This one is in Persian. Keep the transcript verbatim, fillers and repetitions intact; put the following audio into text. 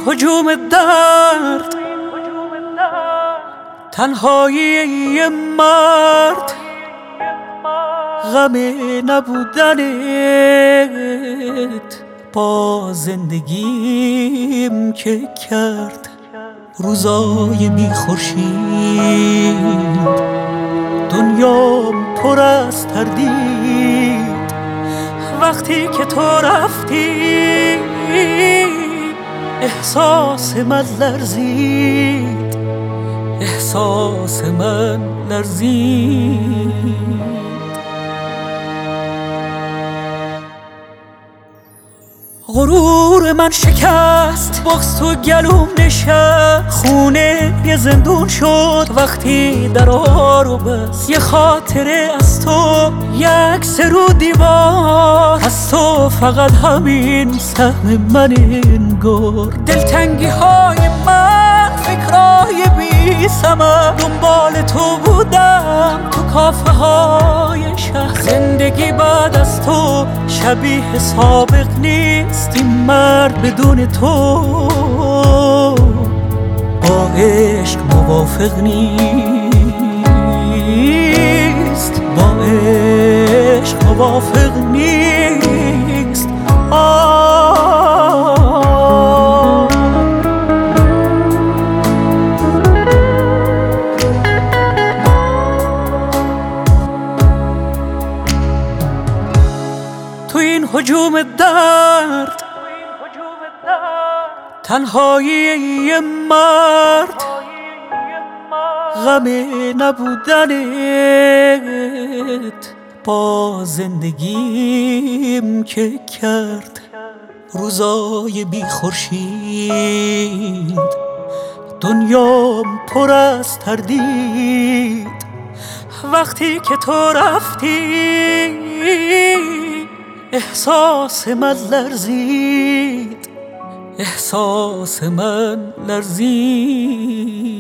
هجوم درد، تنهایی مرد، غم نبودنت با زندگیم که کرد روزای بی خورشید. دنیام پر از تردید وقتی که تو رفتی، احساس من لرزید، احساس من لرزید. غرور من شکست، بغض تو گلوم نشست، خونه یه زندون شد وقتی درا رو بست. یه خاطره از تو، یک سرو دیوار از تو، فقط همین سهم من انگار. دلتنگی های من، فکرای بی ثمر، دنبال تو بودم تو کافه های شهر. زندگی بعد از تو شبیه سابق نیست، این مرد بدون تو با عشق موافق نیست، با عشق موافق نیست. آه تو این هجوم درد، تنهایی مرد، غم نبودنت با زندگیم که کرد روزای بی خورشید. دنیام پر از تردید وقتی که تو رفتی، احساس من لرزید، احساس من لرزید.